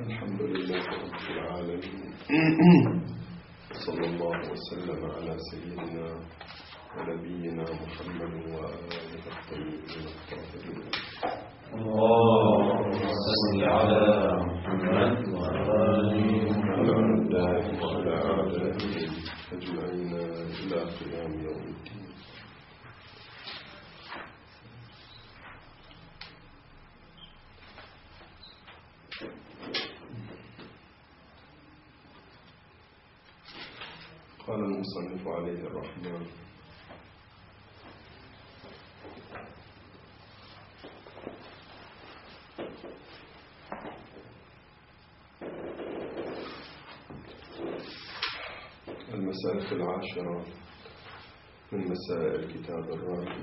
الحمد لله رب العالمين. صلى الله وسلم على سيدنا ونبينا محمد وآله الطيبين الطاهرين. اللهم صل على محمد وعلى آله أجمعين إلى قيام يوم الدين. قال المصنف عليه الرحمن: المسألة 10 من مسائل كتاب الراهن.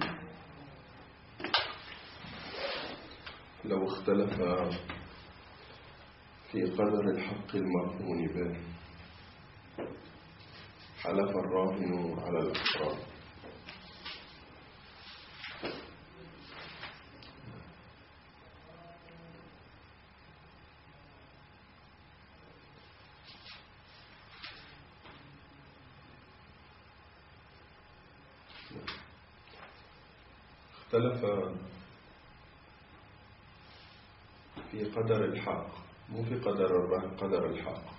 لو اختلف في قدر الحق المرهون به حلف الراهن على الأقرار. اختلف في قدر الحق، مو في قدر الراهن، قدر الحق.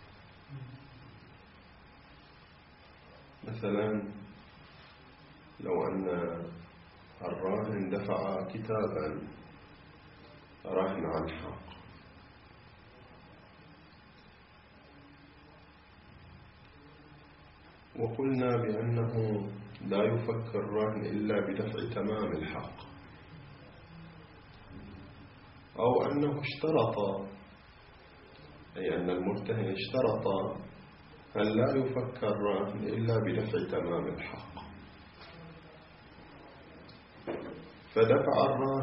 مثلا لو أن الراهن دفع كتابا رهن عن حق، وقلنا بأنه لا يفك الرهن إلا بدفع تمام الحق، أو أنه اشترط، أي أن المرتهن اشترط أن لا يفك الرهن إلا بدفع تمام الحق، فدفع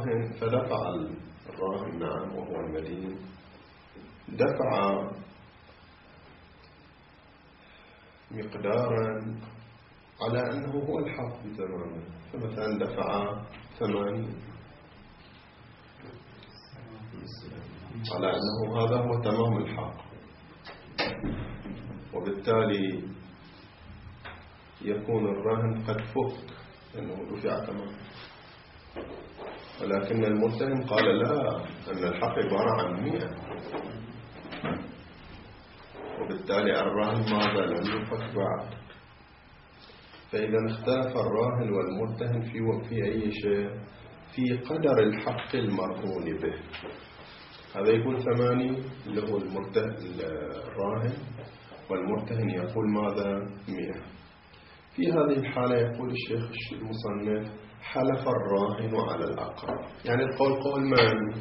الراهن نعم وهو المدين، دفع مقدارا على أنه هو الحق تماما، فمثلا دفع 80 على أنه هذا هو تمام الحق، وبالتالي يكون الرهن قد فك لأنه دفع تمام. ولكن المرتهن قال لا، أن الحق عبارة عن 100، وبالتالي الرهن ماذا لم يفك بعد. فإذا اختلف الراهن والمرتهن في أي شيء، في قدر الحق المرهون به. هذا يقول 80 اللي هو الراهن، والمرتهن يقول ماذا 100. في هذه الحالة يقول الشيخ المصنف: حلف الراهن على الأقرب. يعني القول قول من؟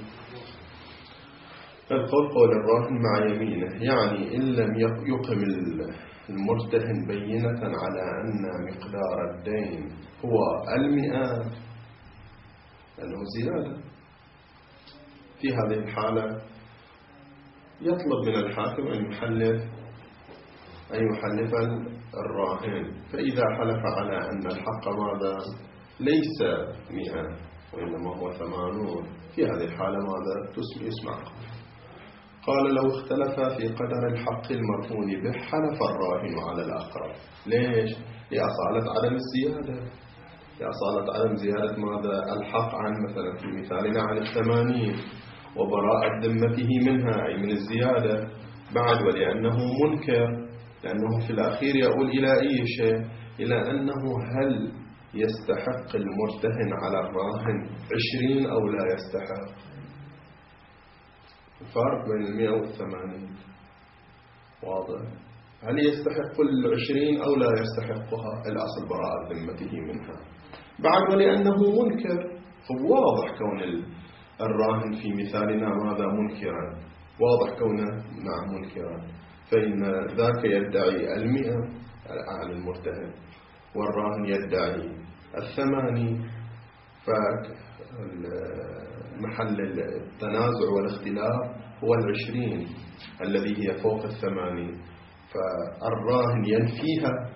القول قول الراهن مع يمينه، يعني إن لم يقم المرتهن بينة على أن مقدار الدين هو 100 أنه زيادة، في هذه الحالة يطلب من الحاكم أن يحلف الراهن. فإذا حلف على أن الحق ماذا ليس 100 وإنما هو 80، في هذه الحالة ماذا يسمع؟ قال: لو اختلف في قدر الحق المرهون به حلف الراهن على الأقرب. ليش؟ لأصالة عدم الزيادة، لأصالة عدم زيادة ماذا الحق عن مثلا في مثالنا عن 80، وبراءة ذمته منها أي من الزيادة بعد، ولأنه منكر، لأنه في الأخير يقول إلى أي شيء؟ إلى أنه هل يستحق المرتهن على الراهن 20 أو لا يستحق. الفرق بين 100 و80 واضح. هل يستحق 20 أو لا يستحقها؟ الأصل براءة ذمته منها بعد، ولأنه منكر. واضح كون الراهن في مثالنا ماذا منكرا، واضح كونه نعم منكرا، فإن ذاك يدعي 100 على المرتهن والراهن يدعي 80، فمحل التنازع والاختلاف هو 20 الذي هي فوق 80، فالراهن ينفيها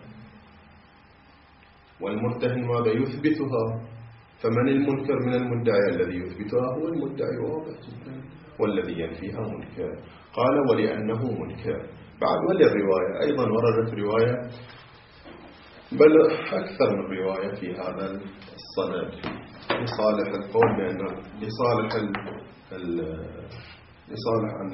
والمرتهن ماذا يثبتها. فمن المنكر من المدعي؟ الذي يثبتها هو المدعي، واضح جدا. والذي ينفيها منكر. قال ولأنه منكر. بعد وللرواية أيضا وردت رواية بل أكثر من رواية في هذا الصدد لصالح القول بأن لصالح أن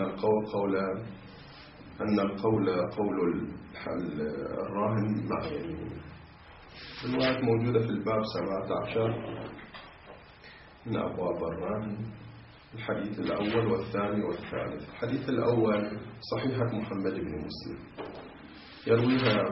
القول قول الراهن مع يمينه. الرواية موجودة في الباب 17 من أبواب الراهن، الحديث الأول والثاني والثالث. الحديث الأول صحيحة محمد بن مسلم، يرويها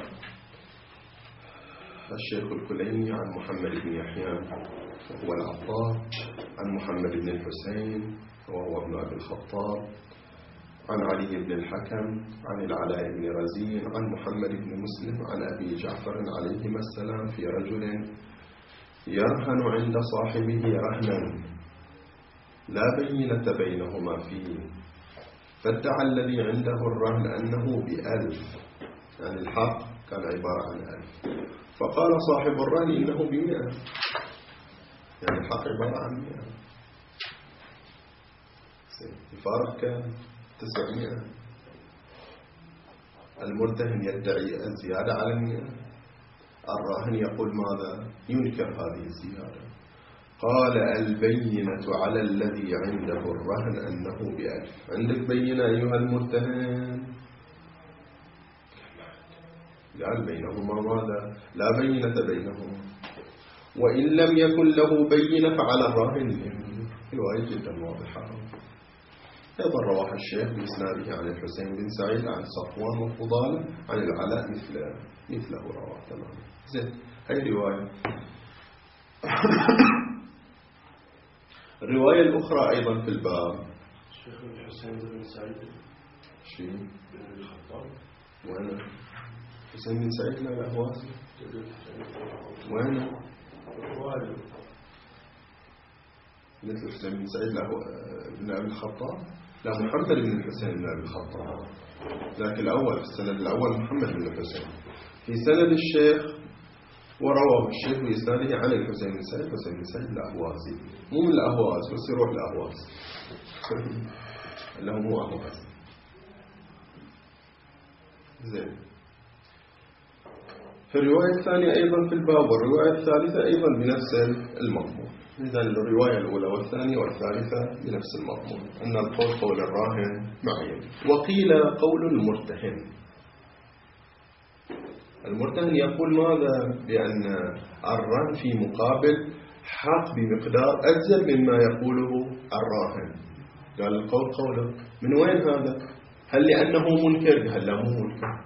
الشيخ الكليني عن محمد بن يحيى وهو العطار، عن محمد بن الحسين وهو ابن أبي الخطاب، عن علي بن الحكم، عن العلاء بن رزين، عن محمد بن مسلم، عن أبي جعفر عليهما السلام في رجل يرهن عند صاحبه رهنا لا بينة بينهما فيه، فادعى الذي عنده الرهن أنه ب1000، يعني الحق كان عبارة عن 1000، فقال صاحب الرهن إنه ب100، يعني الحق عبارة عن 100، الفارق كان 900. المرتهن يدعي الزيادة على 100، الراهن يقول ماذا؟ ينكر هذه الزيادة. قال البينة على الذي عنده الرهن أنه ب1000. عندك بينة أيها المرتهن؟ قال بينهما ماذا؟ لا بينة بينهما، وإن لم يكن له بينة فعلى الراهن اليمين. رواية جدا واضحة. أيضا رواه الشيخ بإسناده عن الحسين بن سعيد عن صفوان وفضالة عن العلاء مثله رواه تماما. زين، هاي رواية. الرواية الأخرى أيضا في الباب الشيخ الحسين بن سعيد شيء بن الخطاب. وين حسين بن سعيد؟ لا الأهوازي. وين مثل حسين بن سعيد بن أبي الخطاب؟ لا، محمد بن الحسين بن أبي الخطاب، لكن الأول في السند الأول محمد بن الحسين. في سند الشيخ ورواه الشيخ بإسناده عن الحسين بن سعيد، حسين بن سعيد الأهوازي، مو من الأهواز بس يروح الأهواز اللي هو مو أهواز. زين، في الرواية الثانية أيضا في الباب والرواية الثالثة أيضا بنفس المضمون. إذن الرواية الأولى والثانية والثالثة بنفس المضمون، أن القول قول الراهن معين. وقيل قول المرتهن. المرتهن يقول ماذا؟ بأن الرهن في مقابل حق بمقدار أجزل مما يقوله الراهن. قال القول قوله. من وين هذا؟ هل لأنه منكر؟ هل لا مو منكر؟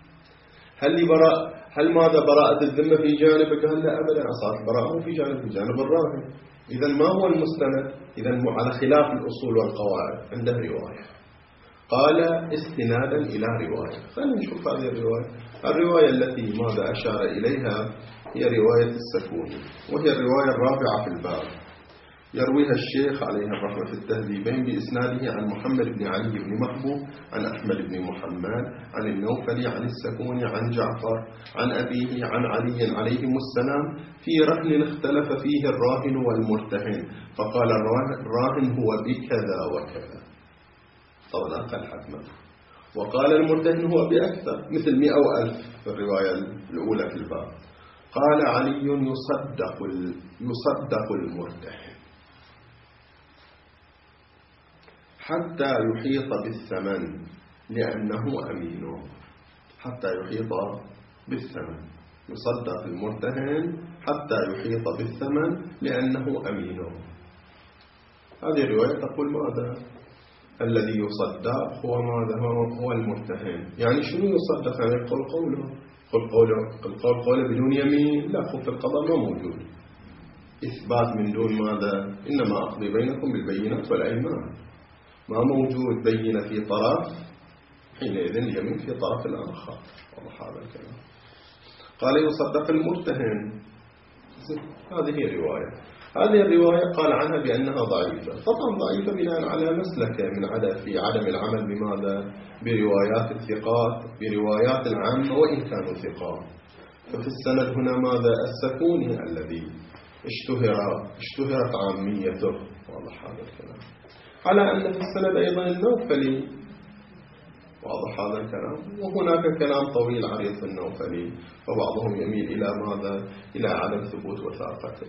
هل ماذا براءة الذمة في جانبك؟ قال لا أبدا، صارت براءة في جانب الراهن. إذن ما هو المستند؟ إذن على خلاف الأصول والقواعد عنده رواية. قال استنادا إلى رواية. خلينا نشوف هذه الرواية. الرواية التي ماذا أشار إليها هي رواية السكوني، وهي الرواية الرابعة في الباب. يرويها الشيخ عليه الرحمة في التهذيبين بإسناده عن محمد بن علي بن محبوب عن أحمد بن محمد عن النوفلي عن السكوني عن جعفر عن أبيه عن علي عليهم السلام في رهن اختلف فيه الراهن والمرتهن، فقال الراهن هو بكذا وكذا، طبعا أقل حتما، وقال المرتهن هو بأكثر مثل 100 أو 1000 في الرواية الأولى في الباب. قال علي يصدق المرتهن حتى يحيط بالثمن لأنه أمين. حتى يحيط بالثمن، يصدق المرتهن حتى يحيط بالثمن لأنه أمين. هذه الرواية تقول ماذا؟ الذي يصدق هو ماذا؟ هو المرتهن. يعني شنو يصدق؟ يعني يقول قوله بدون يمين؟ لا، خف القضاء ما موجود. إثبات من دون ماذا؟ إنما أقضي بينكم بالبينات والأيمان. ما موجود بينة في طرف، حينئذ اليمين في طرف الآخر. واضح هذا الكلام. قال يصدق المرتهن. هذه رواية. هذه الرواية قال عنها بأنها ضعيفة. طبعا ضعيفة بناء على مسلكة في عدم العمل بماذا؟ بروايات الثقات، بروايات العامة وإن كانوا ثقات. ففي السند هنا ماذا؟ السكوني الذي اشتهرت عاميته. واضح هذا الكلام. على أن في السند أيضا النوفلي. واضح هذا الكلام؟ وهناك كلام طويل عريض في النوفلي، فبعضهم يميل إلى ماذا؟ إلى عدم ثبوت وثاقته.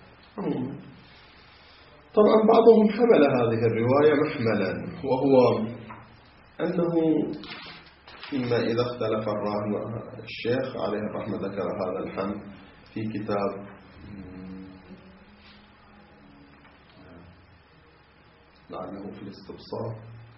طبعا بعضهم حمل هذه الرواية محملا، وهو أنه إما إذا اختلف الراهن، الشيخ عليه الرحمة ذكر هذا الحمل في كتاب لعله في الاستبصار،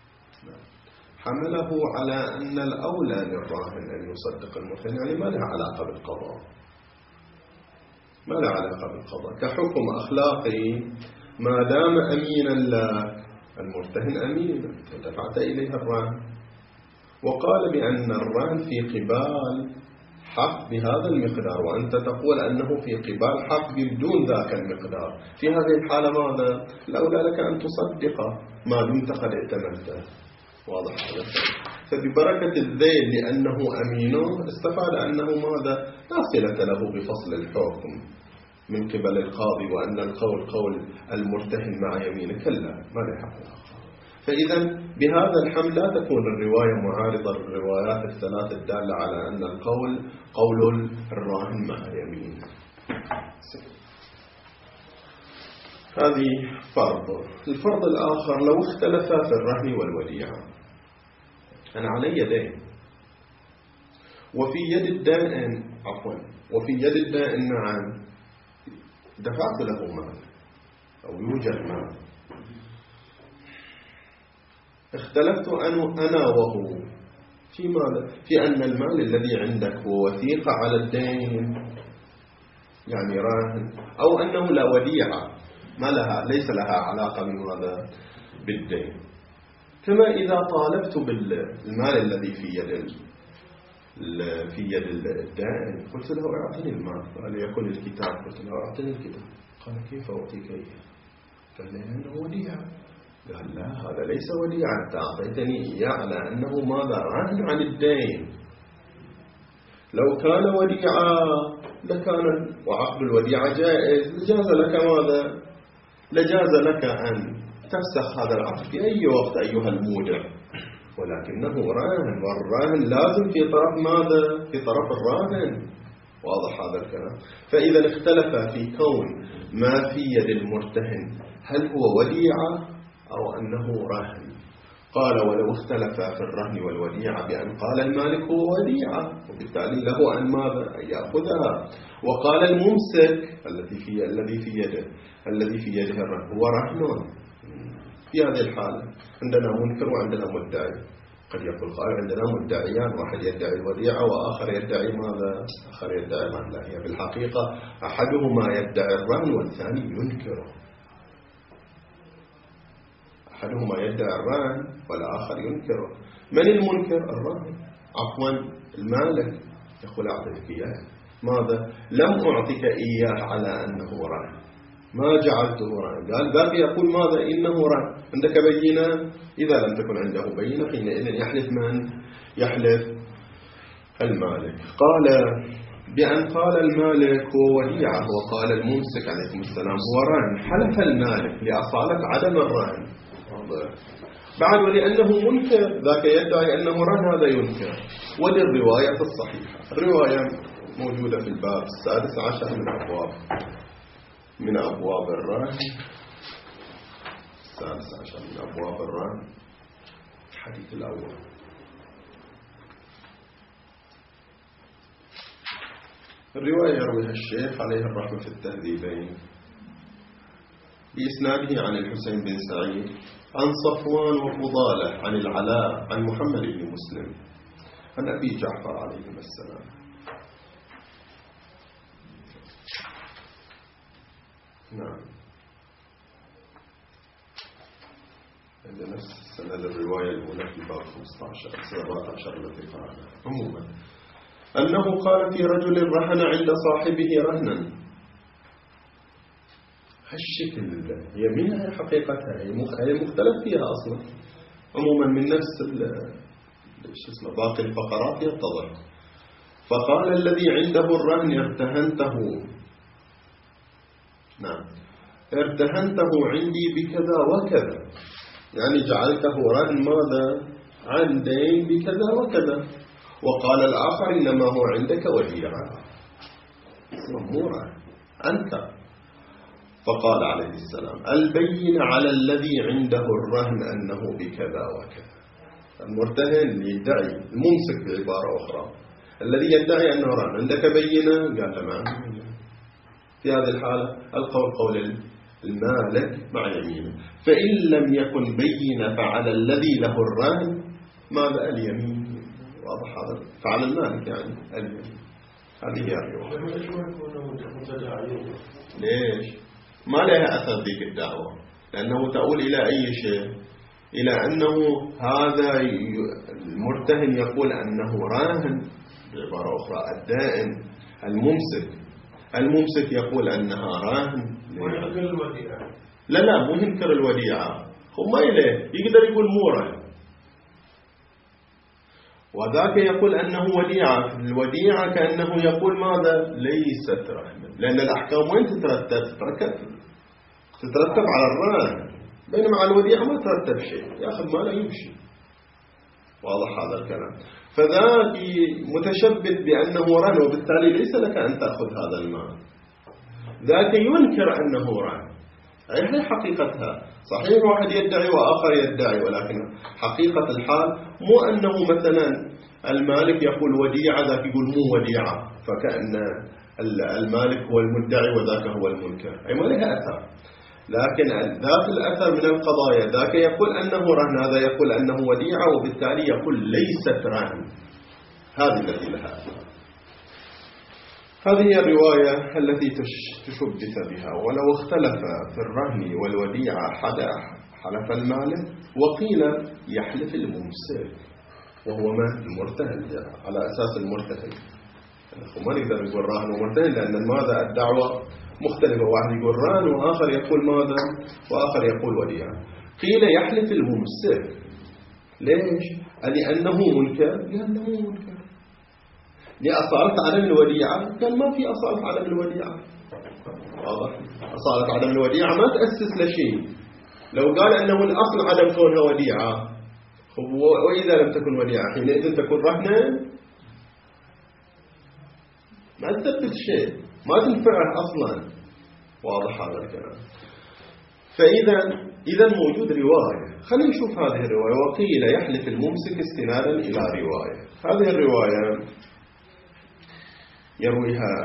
حمله على أن الأولى للراهن أن يصدق المرتهن، يعني ما لها علاقة بالقضاء، ما لها علاقة بالقضاء، كحكم أخلاقي ما دام أمينا لك المرتهن أمين ودفعت إليه الرهن، وقال بأن الرهن في قبال حق بهذا المقدار، وأنت تقول أنه في قبال حق بدون ذاك المقدار. في هذه الحالة ماذا؟ الأولى لك أن تصدقه ما دمت قد ائتمنته. واضح هذا؟ فببركة الذيل لأنه أمين استفاد أنه ماذا؟ لا صلة له بفصل الحكم من قبل القاضي، وأن القول قول المرتهن مع يمينه، كلا ما له علاقة. فإذا بهذا الحمل لا تكون الرواية معارضة للروايات الثلاث الدالة على أن القول قول الراهن مع يمينه. هذه فرض. الفرض الآخر لو اختلفا في الرهن والوديعة، أنا علي دين وفي يد الدائن وفي يد الدائن نعم دفعت له مال أو يوجد مال، اختلفت أنا وهو في ماذا؟ في أن المال الذي عندك هو وثيقة على الدين يعني راهن، أو أنه لا وديعة ما لها ليس لها علاقة بماذا؟ بالدين. كما إذا طالبت بالمال الذي في يد الدائن قلت له أعطني المال، قال يكون الكتاب، قلت له أعطني الكتاب، قال كيف أعطيك إياه؟ قال لأنه وديعة. قال لا هذا ليس وديعة، أنت أعطيتني إياه على أنه ماذا؟ رهن عن الدين. لو كان وديعة لكان وعقد الوديعة جائز، لجاز لك ماذا؟ لجاز لك أن تفسخ هذا العقد في أي وقت أيها المودع، ولكنه راهن، والراهن لازم في طرف ماذا؟ في طرف الراهن. واضح هذا الكلام؟ فإذا اختلف في كون ما في يد المرتهن هل هو وديعة أو أنه راهن. قال ولو اختلف في الرهن والوديعة بأن قال المالك هو وديعة وبالتالي له أن ماذا؟ أن يأخذها، وقال الممسك الذي في يده الرهن هو رهن. في هذه الحالة عندنا منكر وعندنا مدعي. قد يقول قال عندنا مدعيان، واحد يدعي الوديعة وآخر يدعي ماذا؟ آخر يدعي الرهن. لا، هي في الحقيقة أحدهما يدعي الرهن والثاني ينكره. أحدهما يدعي الرهن والآخر ينكره. من المنكر؟ الراهن، المالك، يقول أعطيك إياه ماذا؟ لم أعطيك إياه على أنه رهن، ما جعلته رهن. قال باقي يقول ماذا؟ إنه رهن. عندك بينة؟ إذا لم تكن عنده بينة حينئذ يحلف من؟ يحلف المالك. قال بأن قال المالك هو وديعة وقال الممسك عليه السلام هو رهن، حلف المالك لأصالة عدم الرهن بعد، ولأنه منكر ذاك يدعي أنه رهن هذا ينكر. وللرواية الصحيحة، الرواية موجودة في الباب 16 من أبواب الرهن، 16 من أبواب الرهن، الحديث الأول. الرواية يرويها الشيخ عليه الرحمة في التهذيبين بإسناده عن الحسين بن سعيد عن صفوان وفضالة عن العلاء عن محمد بن مسلم عن أبي جعفر عليه السلام. نعم، عند نفس سند الرواية الأولى في باب 15 17 التي قرأناها. عموما أنه قال في رجل رهن عند صاحبه رهنا. هالشكل يمينها حقيقتها هي مختلف فيها أصلا. عموما من نفس باقي الفقرات يتضح. فقال الذي عنده الرهن ارتهنته، نعم، ارتهنته عندي بكذا وكذا، يعني جعلته رهن ماذا؟ عن دين بكذا وكذا. وقال الآخر إنما هو عندك وديعة مأمورة أنت. فقال عليه السلام البين على الذي عنده الرهن أنه بكذا وكذا. المرتهن يدعي، الممسك بعبارة أخرى الذي يدعي أنه رهن، عندك بينة؟ قال تمام. في هذه الحالة القول قول المالك مع يمينه. فإن لم يكن بينة فعلى الذي له الرهن ماذا؟ اليمين. واضح هذا؟ فعلى المالك يعني اليمين. هذه هي الرواية. ليش؟ ما لها أثر ذيك الدعوة، لأنه تؤول إلى أي شيء؟ إلى أنه هذا المرتهن يقول أنه راهن، بعبارة أخرى الدائن الممسك يقول أنها راهن. لا مو ينكر الوديعة، هو ما إليه يقدر يقول مو راهن، وذاك يقول أنه وديعة. الوديعة كأنه يقول ماذا؟ ليست رهنا، لأن الأحكام وين تترتب على الرهن، بينما على الوديعة ما ترتب شيء، يأخذ ماله يمشي. واضح هذا الكلام؟ فذاك متشبث بأنه رهن، وبالتالي ليس لك أن تأخذ هذا المال. ذاك ينكر أنه رهن، هي حقيقتها. صحيح واحد يدعي وآخر يدعي، ولكن حقيقة الحال مو أنه مثلا المالك يقول وديعة ذاك يقول مو وديعة، فكأن المالك هو المدعي وذاك هو المنكر، أي ما لها أثر. لكن ذاك الأثر من القضايا، ذاك يقول أنه رهن، هذا يقول أنه وديعة، وبالتالي يقول ليست رهن. هذه التي لها أثر. هذه هي الرواية التي تشبث بها. ولو اختلف في الرهن والوديعة حلف المالك، وقيل يحلف الممسك وهو ما المرتهن، على أساس المرتهن. وما نقدر نقول راهن ومرتهن، لأن ماذا الدعوة مختلفة، واحد يقول راهن وآخر يقول ماذا، وآخر يقول وديعة. قيل يحلف الممسك. ليش؟ لأنه منكر، لأنه منكر. لأصالة عدم الوديعة، قال ما في أصالة عدم الوديعة. واضح؟ أصالة عدم الوديعة ما تأسس لشيء. لو قال أنه الأصل عدم كونها وديعة، وإذا لم تكن وديعة حينئذ تكون رهنا، ما تثبت شيء، ما تنفعه أصلا. واضح هذا الكلام؟ فإذا موجود رواية. خلينا نشوف هذه الرواية. وقيل يحلف الممسك استنادا إلى رواية. هذه الرواية يرويها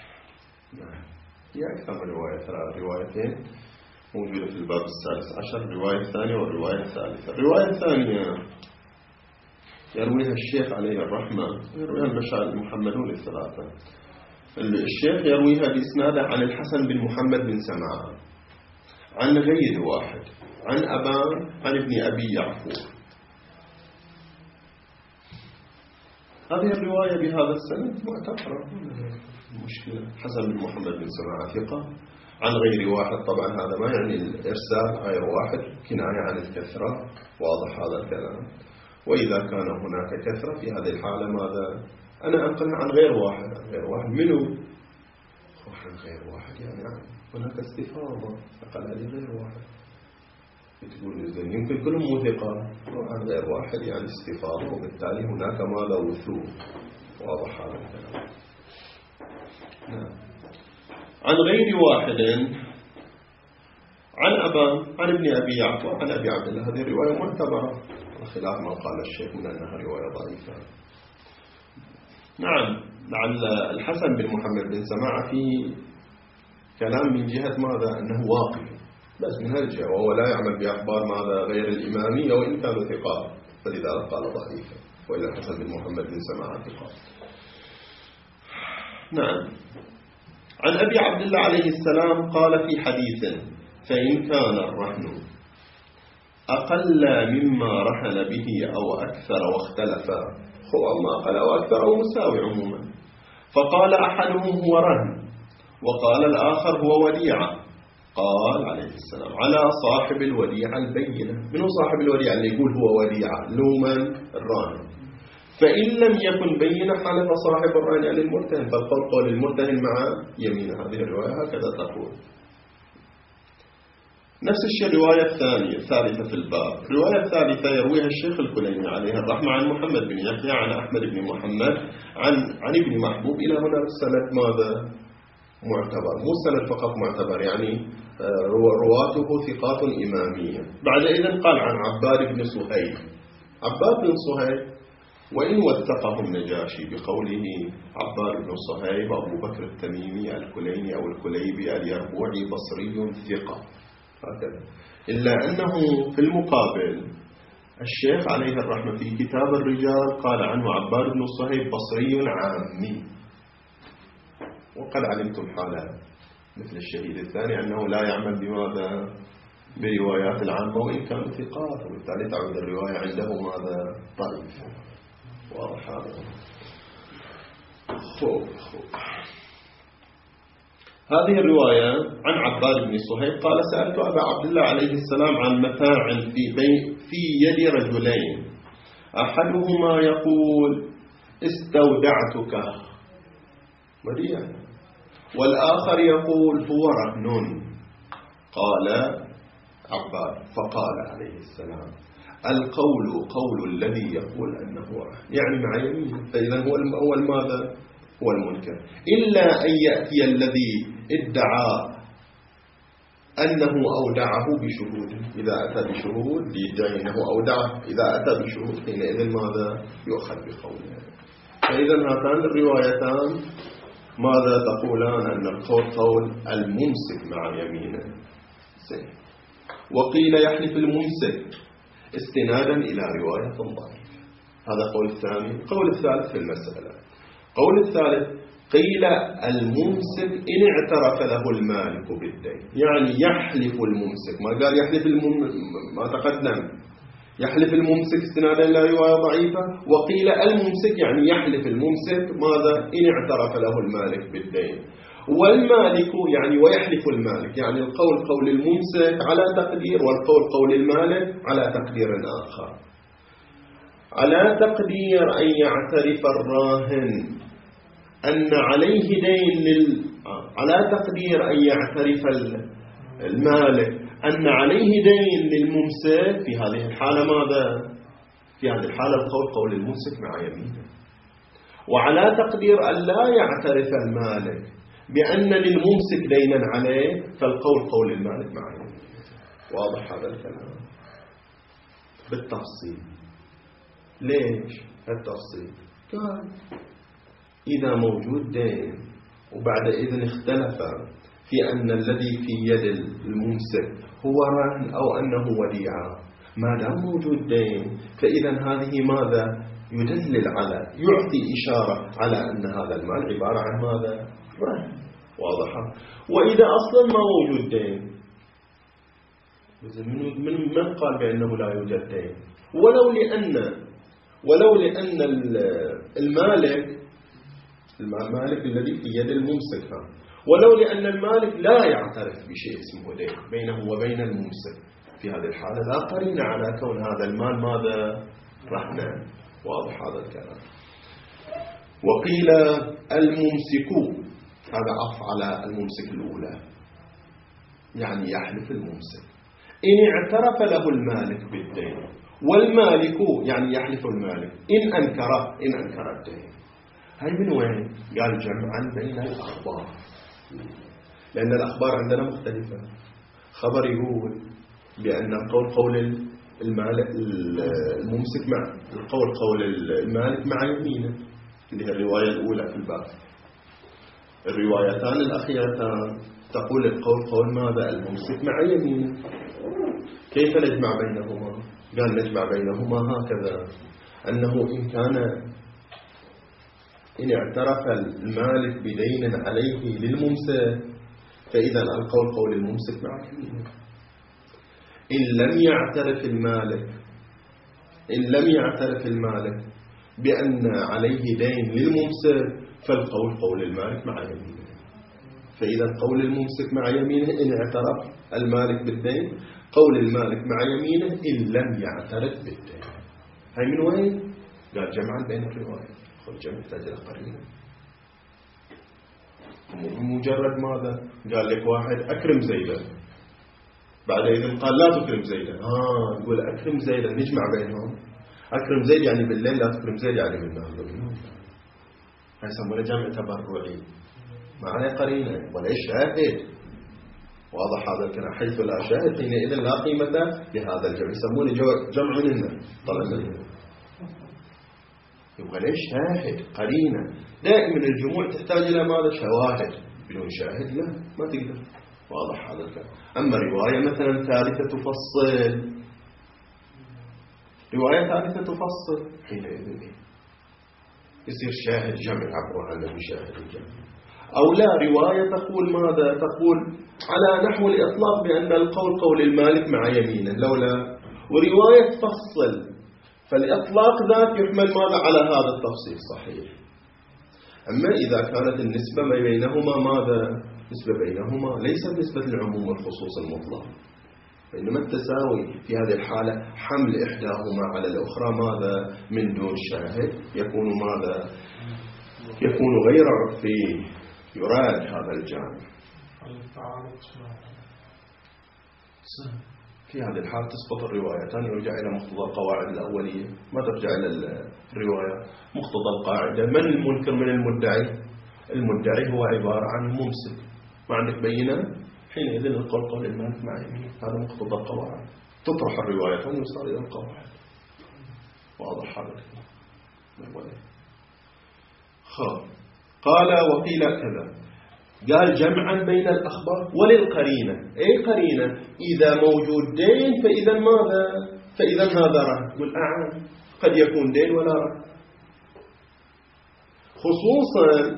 هي أكثر من رواية، ثلاث روايتين موجودة في الباب الثالث عشر، الرواية الثانية والرواية الثالثة. الرواية الثانية يرويها الشيخ عليه الرحمة، يرويها المشايخ المحمدون الثلاثة. الشيخ يرويها بإسناده عن الحسن بن محمد بن سمعان عن غير واحد، عن أبان عن ابن أبي يعفور. هذه الرواية بهذا السند معتبرة، مشكلة. حسن بن محمد بن سمعان ثقة عن غير واحد، طبعا هذا ما يعني الإرسال، غير واحد كناية عن الكثرة. واضح هذا الكلام؟ وإذا كان هناك كثرة في هذه الحالة ماذا؟ أنا أنقل عن غير واحد. عن غير واحد منه؟ عن غير واحد يعني هناك استفاضة، أقل هذه غير واحد. تقول إذن يمكن كلهم مو ثقة، عن غير واحد يعني استفاضة، وبالتالي هناك ماذا؟ وثوق. واضح هذا الكلام؟ نعم. عن غير واحد عن أبان عن ابن أبي يعفور عن أبي عبد الله. هذه الرواية معتبرة، وخلاف ما قال الشيخ من أنها رواية ضعيفة. نعم. لعل الحسن بن محمد بن سماعة في كلام من جهة ماذا؟ أنه واقف بس من هالجهة، وهو لا يعمل بأخبار ماذا؟ غير الإمامية، وإن كانوا ثقات، فلذلك قال ضعيفة، وإلا الحسن بن محمد بن سماعة ثقات. نعم. عن أبي عبد الله عليه السلام قال في حديث: فإن كان الرهن أقل مما رهن به أو أكثر واختلف، هو ما أقل أو أكثر أو مساوي عموما، فقال أحدهم هو رهن وقال الآخر هو وديعة، قال عليه السلام: على صاحب الوديعة البينة. منه صاحب الوديعة اللي يقول هو وديعة؟ لومن الراهن. فإن لم يكن بينة حلف صاحب الرهن على المرتهن، فالقول قول المرتهن مع يمين. هذه الرواية هكذا تقول. نفس الشيء الرواية الثالثة في الباب. الرواية الثالثة يرويها الشيخ الكليني عليه الرحمة عن محمد بن يحيى عن أحمد بن محمد عن ابن محبوب. إلى هنا السند ماذا؟ معتبر، مو سند فقط معتبر، يعني رواته ثقات إمامية. بعد إذن قال عن عباد بن صهيب. عباد بن صهيب وإن وثقه النجاشي بقوله عباد بن صهيب أبو بكر التميمي الكليني أو الكليبي اليربوعي بصري ثقة هكذا، إلا أنه في المقابل الشيخ عليه الرحمة في كتاب الرجال قال عنه عباد بن صهيب بصري عامي. وقد علمتم حاله مثل الشهيد الثاني أنه لا يعمل بماذا؟ بروايات العامة وإن كانوا ثقات، وبالتالي تعود الرواية عنده ماذا؟ ضعيفة. واضح هذا؟ خوب. هذه الرواية عن عباد بن صهيب قال سألت أبا عبد الله عليه السلام عن متاع في يد رجلين، أحدهما يقول استودعتك وديع، والآخر يقول هو رهن. قال عباد فقال عليه السلام القول قول الذي يقول أنه رهن، يعني مع يمينه، فإذا هو الأول ماذا؟ هو المنكر، إلا أن يأتي الذي ادعى أنه أودعه بشهود. إذا أتى بشهود يدعي أنه أودعه، إذا أتى بشهود حينئذ ماذا؟ يؤخذ بقوله. فإذا هاتان الروايتان ماذا تقولان؟ أن القول قول الممسك مع يمينه. وقيل يحلف الممسك استنادا إلى رواية ضعيفة. هذا قول الثاني. قول الثالث في المسألة، قول الثالث قيل الممسك إن اعترف له المالك بالدين، يعني يحلف الممسك، ما قال يحلف ما تقدم، يحلف الممسك استنادا إلى رواية ضعيفة. وقيل الممسك يعني يحلف الممسك ماذا؟ إن اعترف له المالك بالدين. والمالك يعني ويحلف المالك، يعني القول قول الممسك على تقدير، والقول قول المالك على تقدير آخر. على تقدير أن يعترف الراهن أن عليه دين على تقدير أن يعترف المالك أن عليه دين للممسك. في هذه الحالة ماذا؟ في هذه الحالة القول قول الممسك مع يمينه. وعلى تقدير أن لا يعترف المالك بأن للممسك دينا عليه، فالقول قول المالك مع يمينه. واضح هذا الكلام بالتفصيل. ليش التفصيل؟ قال إذا موجود دين وبعد إذن اختلف في أن الذي في يد الممسك هو رهن أو أنه وديعة، ما دام موجود دين فإذا هذه ماذا؟ يدلل على، يعطي إشارة على أن هذا المال عبارة عن ماذا؟ رهن. واضحة. وإذا أصلا ما موجود دين، من قال بأنه لا يوجد دين؟ ولو لأن المالك الذي في يد الممسك، ولو لأن المالك لا يعترف بشيء اسمه دين بينه وبين الممسك، في هذه الحالة لا قرينة على كون هذا المال ماذا؟ رهنا. واضح هذا الكلام. وقيل الممسك، هذا عطف على الممسك الأولى، يعني يحلف الممسك إن اعترف له المالك بالدين، والمالك يعني يحلف المالك إن أنكر الدين. هاي من وين؟ قال جمعا بين الأخبار، لأن الأخبار عندنا مختلفة. خبر يقول بأن القول قول الممسك مع القول قول المالك مع يمينه، اللي هي الرواية الأولى في الباب. الروايتان الأخيرتان تقول القول قول ماذا؟ الممسك مع يمينه. كيف نجمع بينهما؟ قال نجمع بينهما هكذا، أنه إن اعترف المالك بدين عليه للممسك فإذا القول قول الممسك مع يمينه. إن لم يعترف المالك بأن عليه دين للممسك فالقول قول المالك مع يمينه. فإذا قول الممسك مع يمينه إن اعترف المالك بالدين، قول المالك مع يمينه إن لم يعترف بالدين. هاي من وين؟ قال جمعا بين الرواية. خذ جمع تاجر قرينة. مجرد ماذا؟ قال لك واحد أكرم زيدا، بعد إذن قال لا تكرم زيدا. يقول أكرم زيدا، نجمع بينهم. أكرم زيد يعني بالليل، لا تكرم زيد يعني بالنهار. هاي يسمونه جمع تبرعي، ما عليه قرينة ولا شاهد. واضح هذا الكلام؟ حيث لا شاهد حينئذ لا قيمة لهذا الجمع، يسمونه جمع منه. طلع يبغى ليش شاهد قرينة. دائما الجموع تحتاج إلى ماذا؟ شواهد. بدون شاهد لا، ما تقدر. واضح هذا الكلام؟ أما رواية مثلا ثالثة تفصل، رواية ثالثة تفصل، حينئذ يصير شاهد جمع عبر عن شاهد الجمع. أو لا، رواية تقول ماذا؟ تقول على نحو الإطلاق بأن القول قول المالك مع يمينه لولا، ورواية تفصل. فالإطلاق ذات يحمل ماذا؟ على هذا التفصيل. صحيح. أما إذا كانت النسبة ما بينهما ماذا؟ نسبة بينهما ليست نسبة العموم والخصوص المطلق، وإنما التساوي. في هذه الحالة حمل إحداهما على الأخرى ماذا؟ من دون شاهد يكون ماذا؟ يكون غير عرفي. يراد هذا الجانب. في هذه الحالة تسقط الروايتان، يرجع إلى مقتضى القواعد الأولية، ما ترجع إلى الرواية. مقتضى القاعدة من المنكر من المدعي؟ المدعي هو عبارة عن ممسك، ما عندك بينة، حينئذ القول قول المالك مع يمين. هذا مقتضى القواعد. تطرح الروايتان ويصار إلى القواعد. واضح هذا الكلام؟ قال وقيل كذا، قال جمعا بين الأخبار وللقرينة. أي قرينة؟ إذا موجود دين فإذا ماذا؟ فإذا هذا رهن. قل قد يكون دين ولا رهن، خصوصا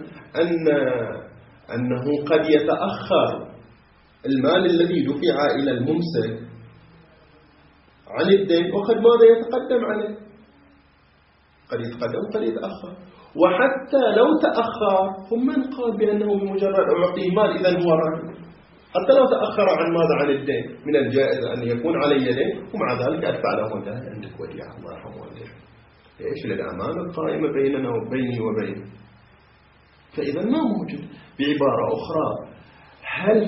أنه قد يتأخر المال الذي دفع إلى الممسك عن الدين، وقد ماذا يتقدم عليه. قد يتقدم وقد يتأخر. وحتى لو تأخر فمن قال بأنه بمجرد أعطيه مال إذا هو رهن؟ حتى لو تأخر عن ماذا؟ عن الدين. من الجائز أن يكون علي دين ومع ذلك أدفع له والله عندك وديعة الله يرحمه والدين. ليش؟ للأمانة القائمة بيننا وبيني وبينه. فإذا ما موجود. بعبارة أخرى، هل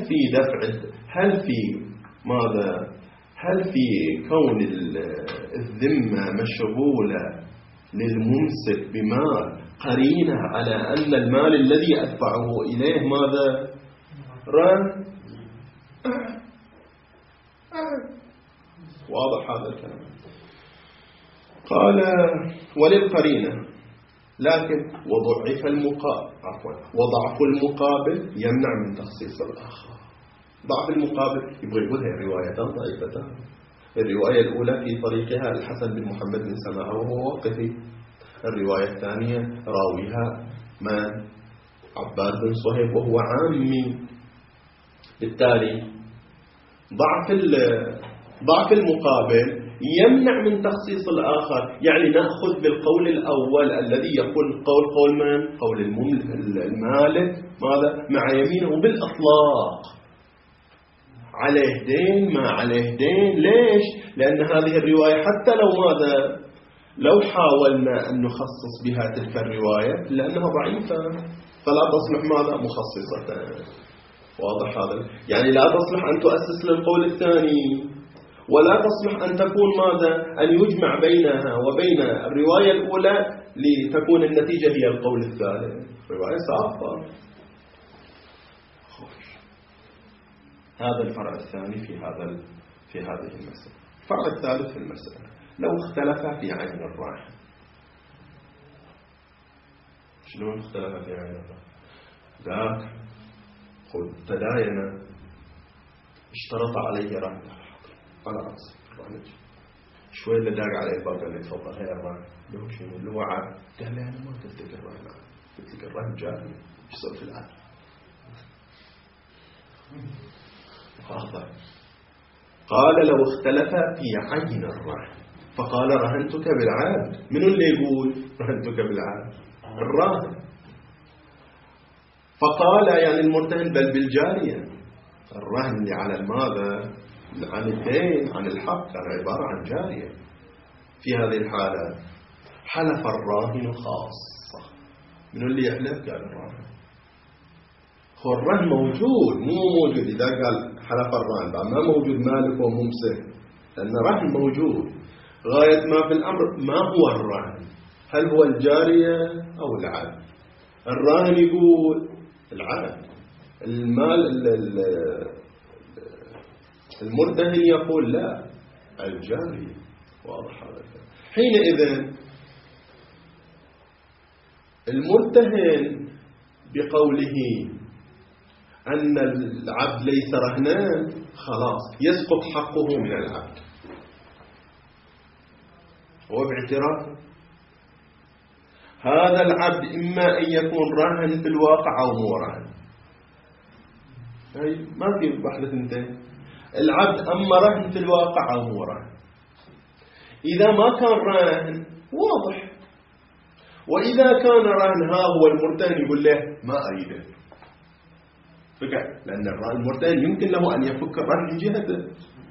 في كون الذمة مشغولة للممسك بمال قرينة على أن المال الذي أدفعه إليه ماذا؟ رهن. واضح هذا الكلام؟ قال وللقرينة، لكن وضعف المقابل يمنع من تخصيص الآخر. ضعف المقابل يبغى يقول هي روايتان ضعيفتان. الرواية الأولى في طريقها الحسن بن محمد بن سماعة وهو واقفي. الرواية الثانية راويها من؟ عباد بن صهيب وهو عامي. بالتالي ضعف المقابل يمنع من تخصيص الآخر. يعني نأخذ بالقول الأول الذي يقول قول من؟ قول المالك ماذا؟ مع يمينه بالإطلاق، عليه دين ما عليه دين. ليش؟ لأن هذه الرواية حتى لو ماذا؟ لو حاولنا أن نخصص بها تلك الرواية لأنها ضعيفة، فلا تصلح ماذا؟ مخصصة. واضح هذا؟ يعني لا تصلح أن تؤسس للقول الثاني، ولا تصلح أن تكون ماذا؟ أن يجمع بينها وبين الرواية الأولى لتكون النتيجة هي القول الثالث. رواية ساقطة. هذا الفرع الثاني في هذه المسألة. الفرع الثالث في المسألة، لو اختلف في عين الراهن. شلون اختلف في عين الراهن؟ ذاك تداين، اشترط عليه رهن على رأسه الراهن. شوي اللي داق عليه الباب قال لي تفضل هي الراهن. له شنو اللي وعد؟ قال لي أنا ما قلت لك الراهن، قلت لك الراهن جاري. ايش صار في الآن؟ قال لو اختلف في عين الراهن فقال رهنتك بالعبد. من اللي يقول رهنتك بالعبد؟ الراهن. فقال يعني المرتهن بل بالجارية. الرهن اللي على الماذا؟ عن الدين، عن الحق، كان عبارة عن جارية. في هذه الحالة حلف الراهن خاصة. من اللي يحلف؟ قال الراهن. هو الرهن موجود مو موجود. إذا قال حلف الراهن بعد ما موجود مالك وممسك، لأن الرهن موجود. غاية ما في الأمر ما هو الرهن؟ هل هو الجارية أو العبد؟ الراهن يقول العبد، المال المرتهن يقول لا الجارية. واضح هذا الكلام. حينئذ المرتهن بقوله أن العبد ليس رهنا خلاص يسقط حقه من العبد، وباعتراف هذا العبد إما أن يكون راهن في الواقع أو مو راهن. ما في بحث انتهى. العبد أما راهن في الواقع أو مو راهن. إذا ما كان راهن واضح، وإذا كان راهن ها هو المرتهن يقول له ما أريده فقط، لأن المرتهن يمكن له أن يفك الرهن من جهته.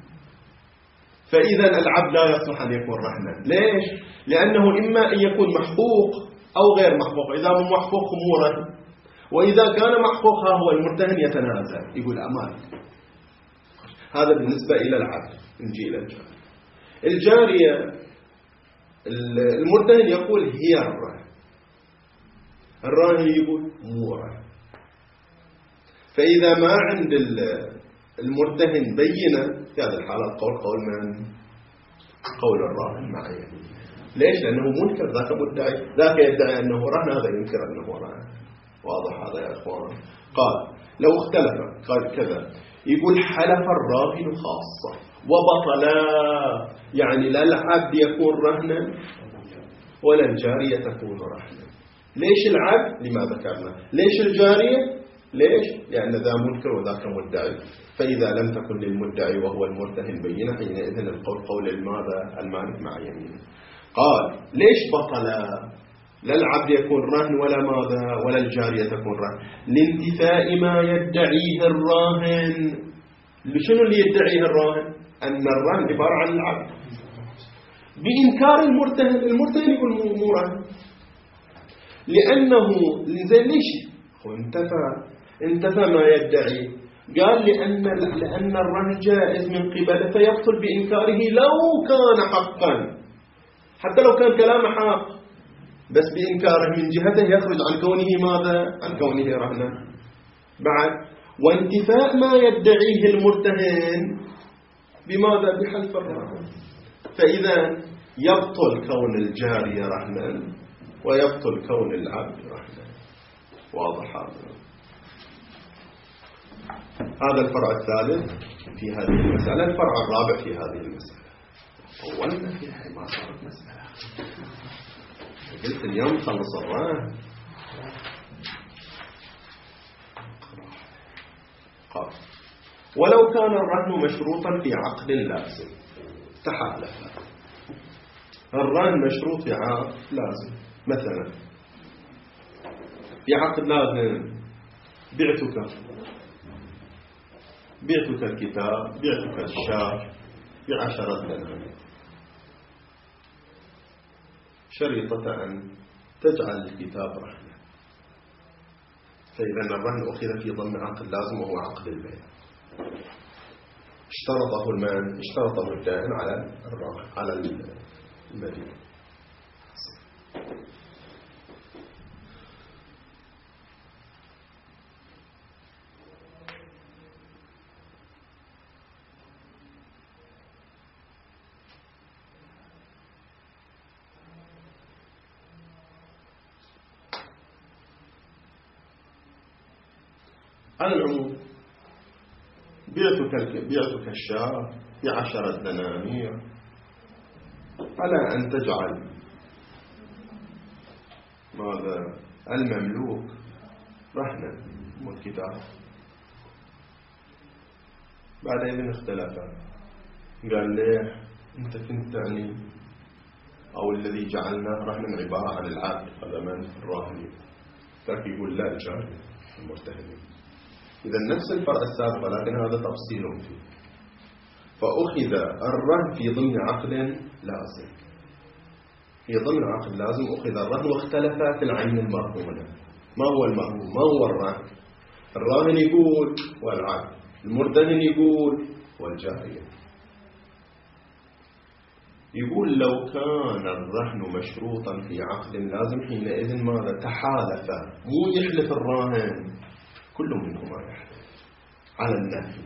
فإذا العبد لا يصلح أن يكون رهنا. ليش؟ لأنه إما أن يكون محقوق أو غير محقوق. إذا مو محقوق مو رهن، وإذا كان محقوق ها هو المرتهن يتنازل يقول أمان. هذا بالنسبة إلى العبد. نجي إلى الجارية. الجارية المرتهن يقول هي الرهن، الراهن يقول مو رهن. فإذا ما عند المرتهن بينة في هذه الحالة قول من؟ قول الراهن مع يمين. ليش؟ لأنه منكر، ذاك مدعي، ذاك يدعي أنه رهن، هذا ينكر أنه رهن. واضح هذا يا أخوان؟ قال لو اختلف قال كذا، يقول حلف الراهن خاصة وبطلا، يعني لا العبد يكون رهنا ولا الجارية تكون رهنا. ليش العبد؟ لما ذكرنا. ليش الجارية؟ ليش؟ لأن ذا منكر وذاك مدعي. فإذا لم تكن للمدعي وهو المرتهن بينة حينئذ القول قول المالك مع يمينه. قال ليش بطلا؟ لا العبد يكون رهن ولا ماذا ولا الجارية تكون رهن، لانتفاء ما يدعيه الراهن. شنو اللي يدعيه الراهن؟ أن الرهن عبارة عن العبد، بإنكار المرتهن يقول مو رهن. لأنه ليش انتفى ما يدعي. قال لأن الرهن جائز من قبله فيبطل بإنكاره لو كان حقا، حتى لو كان كلامه حق، بس بإنكاره من جهته يخرج عن كونه ماذا؟ عن كونه رهنا. بعد وانتفاء ما يدعيه المرتهن بماذا؟ بحلف الراهن. فإذا يبطل كون الجارية رهنا ويبطل كون العبد رهنا. واضح هذا الفرع الثالث في هذه المسألة. الفرع الرابع في هذه المسألة طولنا فيها ما صارت مسألة. قلت اليوم خلص الرهن. قال ولو كان الرهن مشروطا في عقد لازم تحالف. الرهن مشروط في عقد لازم. مثلا في عقد لازم بعتك الكتاب، بعتك الشاة ب10 دنانير، شريطة أن تجعل الكتاب رهنا. فإذا الرهن أخذ في ضمن عقد لازم وهو عقد البيع. اشترطه الدائن على المدين. على العموم بعتك الشاة ب10 دنانير على أن تجعل ماذا؟ المملوك رهنا والكتاب. بعد إذن اختلف، قال ليه أنت كنت تعني أو الذي جعلناه رهنا عبارة عن العبد، هذا من الراهن. ذاك يقول لا الجاري المرتهن. إذا نفس الفرع السابق لكن هذا تفصيل فيه. فأخذ الرهن في ضمن عقد لازم. في ضمن عقد لازم أخذ الرهن، واختلف في العين المرهونة. ما هو المرهون؟ ما هو الرهن؟ الراهن يقول والعبد، المرتهن يقول والجارية يقول لو كان الرهن مشروطا في عقد لازم حينئذ ماذا تحالف، مو يحلف الراهن، كل منهما يحلف على النفي.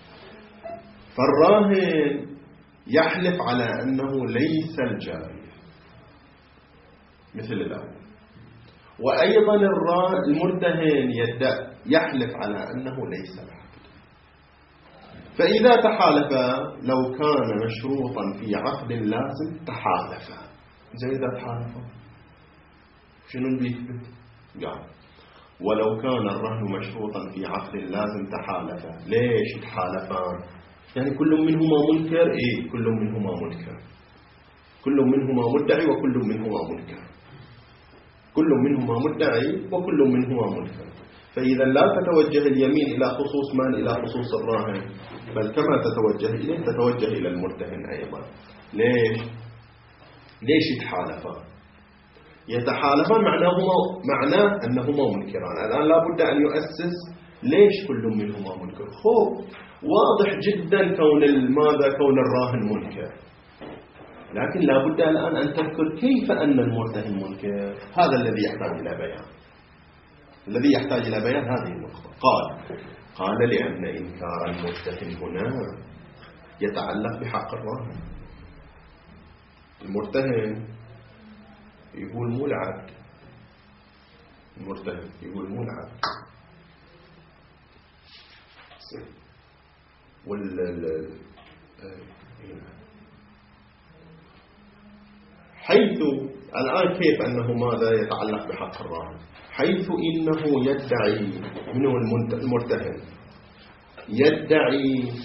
فالراهن يحلف على أنه ليس الجارية مثل الأول، وأيضا المرتهن يحلف على أنه ليس العقد. فإذا تحالف لو كان مشروطا في عقد لازم تحالف. زي إذا تحالف شنو بيثبت؟ قال ولو كان الرهن مشروطا في عقد لازم تحالف. ليش يتحالفان؟ يعني كل منهما منكر. إيه كل منهما منكر، كل منهما مدعي وكل منهما منكر، كل منهما مدعي وكل منهما منكر. فإذا لا تتوجه اليمين إلى خصوص من؟ إلى خصوص الراهن، بل كما تتوجه إليه تتوجه إلى المرتهن أيضا. ليش يتحالفان؟ يتحالفان معناه أنهما منكران. الآن لا بد أن يؤسس ليش كل منهما منكر. واضح جدا كون الراهن منكر، لكن لا بد الآن أن تذكر كيف أن المرتهن منكر. هذا الذي يحتاج إلى بيان، الذي يحتاج إلى بيان هذه النقطة. قال لأن إنكار المرتهن هنا يتعلق بحق الراهن. المرتهن يقول مو العبد، المرتهن يقول مو العبد، حيث الآن كيف أنه ماذا يتعلق بحق الراهن؟ حيث إنه يدعي منه المرتهن يدعي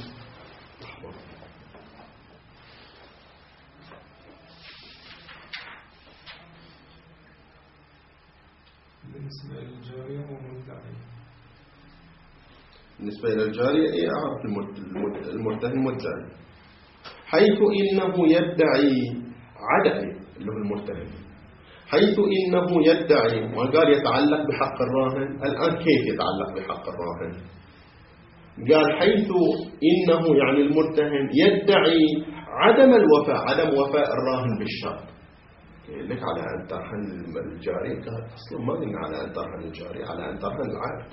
بالنسبة للجارية ومدعي، بالنسبة إلى الجارية أعرف المرتهن مدعي. حيث إنه يدعي عدم اللي هو المرتهن، حيث إنه يدعي وقال يتعلق بحق الراهن. الآن كيف يتعلق بحق الراهن؟ قال حيث إنه يعني المرتهن يدعي عدم الوفاء، عدم وفاء الراهن بالشرط. لك على أن ترهن الجارية، قال أصلا ما قلنا على أن ترهن الجارية، على أن ترهن العبد.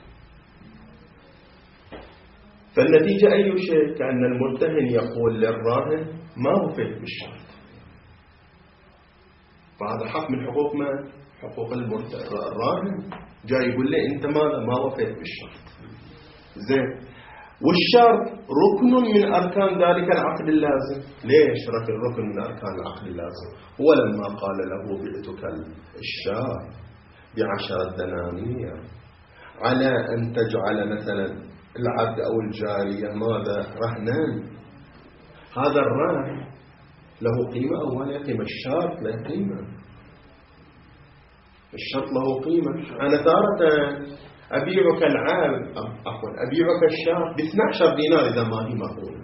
فالنتيجة أي شيء؟ كأن المرتهن يقول للراهن ما وفيت بالشرط. فهذا حق من حقوق من؟ حقوق الراهن. جاي يقول لي أنت ما وفيت بالشرط. زين، والشرط ركن من أركان ذلك العقد اللازم. ليش ركن من أركان العقد اللازم؟ هو لما قال له بعتك الشاة ب10 دنانير على أن تجعل مثلا العبد أو الجارية ماذا؟ رهنا. هذا الرهن له قيمة أو لا قيمة؟ الشرط له قيمة، الشرط له قيمة. أنا تارة أبيعك العبد أبيعك الشاة ب12 دينار إذا ما هي مقولة،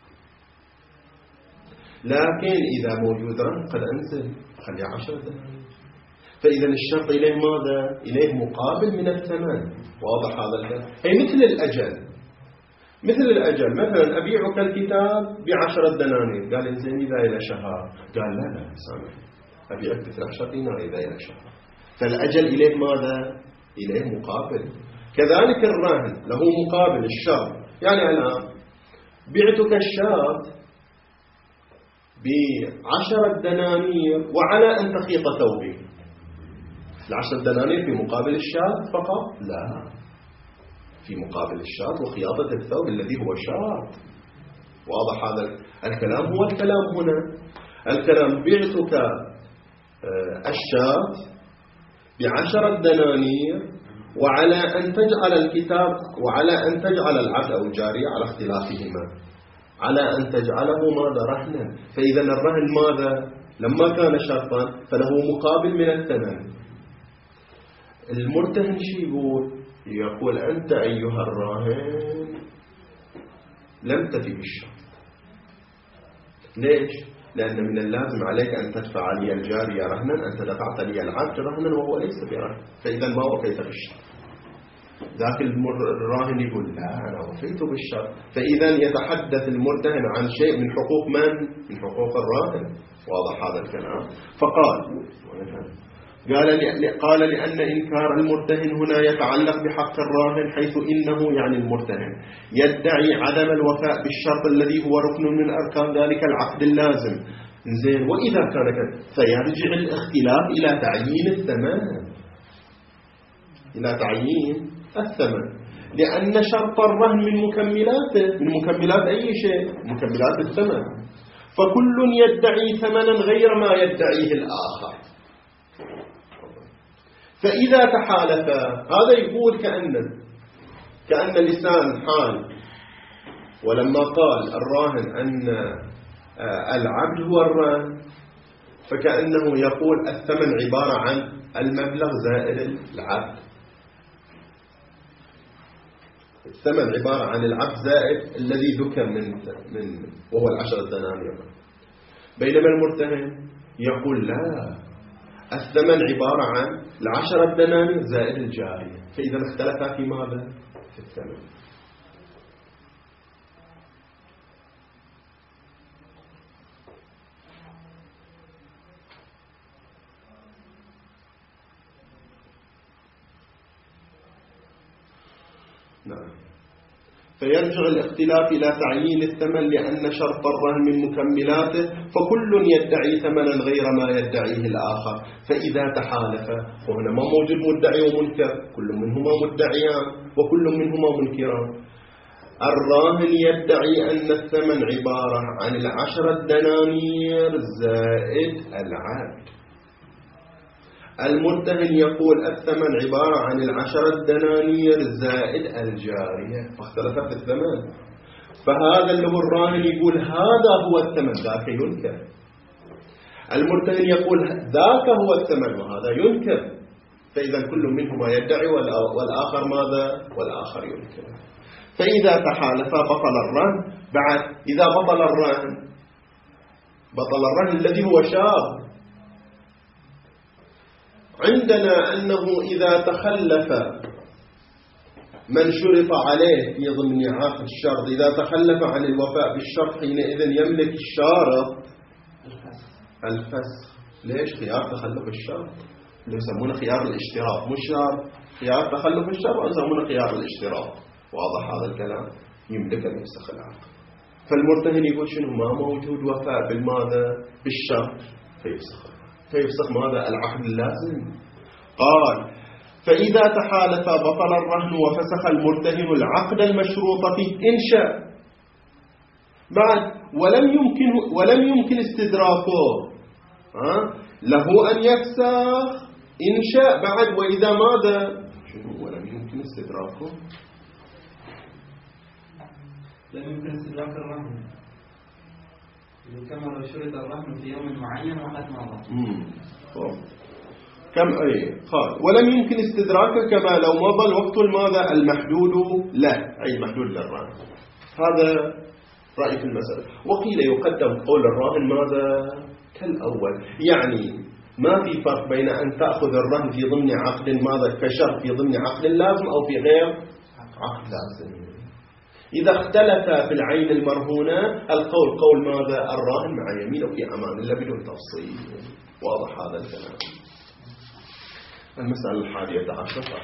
لكن إذا موجود رهن قد أنزل خلي 10 دنانير. فإذا الشرط إليه ماذا؟ إليه مقابل من الثمن. واضح هذا الكلام؟ هي مثل الأجل، مثل الأجل. مثلا أبيعك الكتاب ب10 دنانير، قال إنزين إذا إلى شهر، قال لا سامح أبيعك ب12 دينار إذا إلى شهر. فالأجل إليه ماذا؟ إليه مقابل. كذلك الرهن له مقابل الشرط. يعني الآن بعتك الشاة ب10 دنانير وعلى أن تخيط ثوبي. 10 دنانير في مقابل الشاة فقط؟ لا، في مقابل الشاة وخياطة الثوب الذي هو شاط. واضح هذا الكلام؟ هو الكلام هنا الكلام بعتك الشاة ب10 دنانير وعلى أن تجعل الكتاب وعلى أن تجعل العبد أو الجارية على اختلافهما على أن تجعله ماذا؟ رهنا. فإذا الرهن ماذا؟ لما كان شرطا فله مقابل من الثمن. المرتهن شي يقول أنت أيها الراهن لم تفي بالشرط. ليش؟ لأن من اللازم عليك أن تدفع لي الجارية رهنا، أنت دفعت لي العبد رهنا وهو ليس برهن، فإذا ما وفيت بالشرط. ذاك الراهن يقول لا أنا وفيت بالشرط. فإذا يتحدث المرتهن عن شيء من حقوق من؟ من حقوق الراهن. واضح هذا الكلام؟ فقال قال لأن إنكار المرتهن هنا يتعلق بحق الراهن، حيث إنه يعني المرتهن يدعي عدم الوفاء بالشرط الذي هو ركن من أركان ذلك العقد اللازم. زين، وإذا كان كذا فيرجع الاختلاف إلى تعيين الثمن، إلى تعيين الثمن، لأن شرط الرهن من مكملاته، من مكملات أي شيء؟ مكملات الثمن. فكل يدعي ثمنا غير ما يدعيه الآخر. فإذا تحالف، هذا يقول كأن اللسان حال، ولما قال الراهن أن العبد هو الراهن فكأنه يقول الثمن عبارة عن المبلغ زائد العبد، الثمن عبارة عن العبد زائد الذي ذكر من وهو 10 دنانير. بينما المرتهن يقول لا، الثمن عبارة عن 10 دنانير زائد الجارية. فإذا اختلفا في ماذا؟ في الثمن. نعم. فيرجع الاختلاف إلى تعيين الثمن، لأن شرط الرهن من مكملاته، فكل يدعي ثمنا غير ما يدعيه الآخر. فإذا تحالف، وهنا ما موجود مدعي ومنكر، كل منهما مدعيان وكل منهما منكران. الراهن يدعي أن الثمن عبارة عن 10 دنانير زائد العبد، المرتهن يقول الثمن عبارة عن 10 دنانير زائد الجارية، فاختلف في الثمن. فهذا اللي هو الراهن يقول هذا هو الثمن، ذاك ينكر. المرتهن يقول ذاك هو الثمن وهذا ينكر. فإذا كل منهما يدعي والآخر ماذا؟ والآخر ينكر. فإذا تحالفا بطل الرهن. بعد إذا بطل الرهن، بطل الرهن الذي هو شاذ. عندنا أنه إذا تخلف من شرط عليه في ضمن عقد الشرط، إذا تخلف عن الوفاء بالشرط حينئذ يملك الشارط الفسخ. ليش؟ خيار تخلف الشرط اللي يسمونه خيار الاشتراط، مش شرط، خيار تخلف الشرط يسمونه خيار الاشتراط. واضح هذا الكلام؟ يملك أن يفسخ العقد. فالمرتهن يقول شنو؟ ما موجود وفاء بالماذا؟ بالشرط، فيفسخ ماذا؟ العقد اللازم. قال فإذا تحالف بطل الرهن وفسخ المرتهن العقد المشروط فيه إن شاء. بعد ولم يمكن استدراكه، له أن يفسخ إن شاء. بعد وإذا ماذا؟ شنو ولم يمكن استدراكه؟ لم يمكن استدراك الرهن كما لو شرط الرهن في يوم معين وقد مضى. كم أي قال ولم يمكن استدراكه كما لو مضى الوقت الماذا المحدود له، أي محدود للرهن. هذا رأي في المسألة. وقيل يقدم قول الراهن ماذا؟ كالأول، يعني ما في فرق بين أن تأخذ الرهن في ضمن عقد ماذا كشرط في ضمن عقد لازم أو في غير عقد لازم. إذا اختلف في العين المرهونة القول قول ماذا؟ الراهن مع يمين وفي أمان الله بدون تفصيل. واضح هذا الكلام. المسألة 11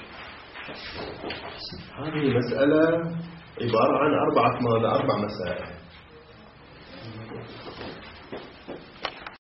هذه مسألة عبارة عن 4 مسائل.